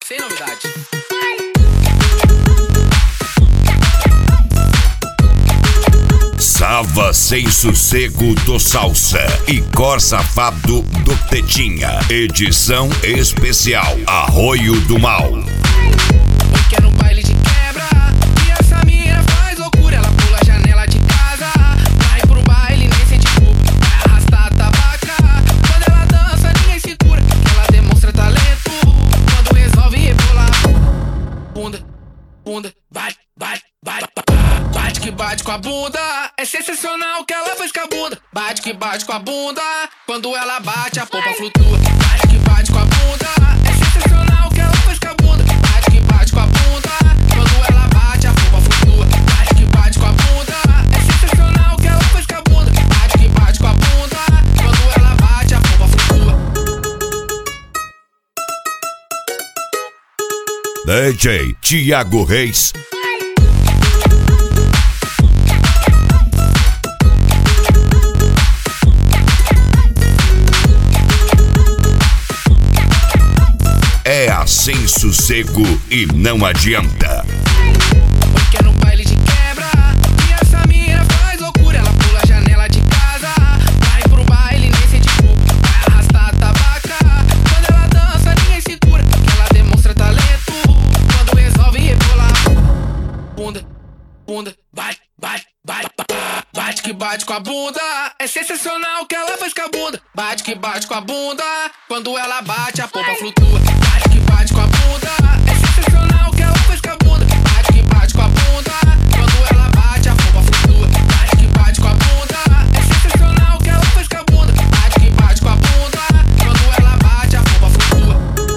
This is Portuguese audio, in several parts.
sem novidade. Sava Sem Sossego do Salsa e Cor Safado do Tetinha. Edição especial Arroio do Mal. Eu quero um baile de quebra e essa mina faz loucura. Ela pula a janela de casa, vai pro baile, nem sente culpa. Vai arrastar a tabaca, quando ela dança ninguém segura. Ela demonstra talento, quando resolve rebolar. Bunda, bunda, bate, bate, bate. Bate que bate com a bunda, é sensacional o que ela faz com a bunda. Bate que bate com a bunda, quando ela bate a polpa flutua. Bate que bate com a bunda, é sensacional o que ela faz com a bunda. Bate que bate com a bunda, quando ela bate a polpa flutua. Bate que bate com a bunda, é sensacional o que ela faz com a bunda. Bate que bate com a bunda, quando ela bate a polpa flutua. DJ Thiago Reis. É a Sem Sossego e não adianta. Eu quero um baile de quebra e essa mina faz loucura. Ela pula a janela de casa, vai pro baile, nem sente culpa. Vai arrastar a tabaca, quando ela dança ninguém segura. Ela demonstra talento, quando resolve rebolar. Bunda, bunda, bate, bate, bate. Bate que bate com a bunda, é sensacional o que ela faz com a bunda. Bate que bate com a bunda, quando ela bate a polpa flutua. Bate que bate com a bunda, é sensacional o que ela faz com a bunda. Bate que bate com a bunda, quando ela bate a polpa flutua. Bate que bate com a bunda, é sensacional o que ela faz com a bunda. Bate que bate com a bunda, quando ela bate a polpa flutua.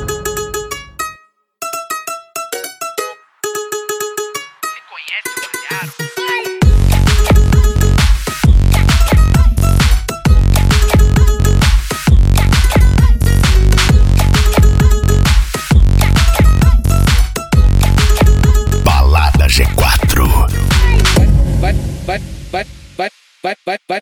Você conhece o Malharo? Balada G4. Vai,